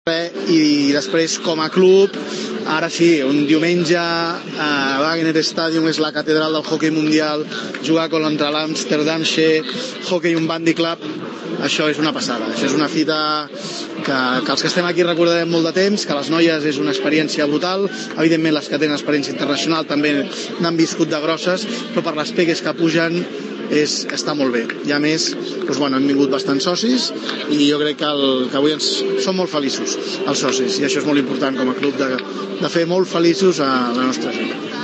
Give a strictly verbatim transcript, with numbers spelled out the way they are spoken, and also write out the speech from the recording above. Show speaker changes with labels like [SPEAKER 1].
[SPEAKER 1] i després com a club, ara sí, un diumenge a Wagner Stadium, és la catedral del hoquei mundial, jugar contra l'Amsterdamsche Hockey und Bandy Club, això és una passada, això és una fita que, que els que estem aquí recordarem molt de temps, que les noies és una experiència brutal, evidentment les que tenen experiència internacional també n'han viscut de grosses, però per les pegues que pugen és, està molt bé, i a més doncs, bueno, han vingut bastants socis i jo crec que, el, que avui ens, som molt feliços els socis, i això és molt important com a club de, de fer molt feliços a la nostra gent.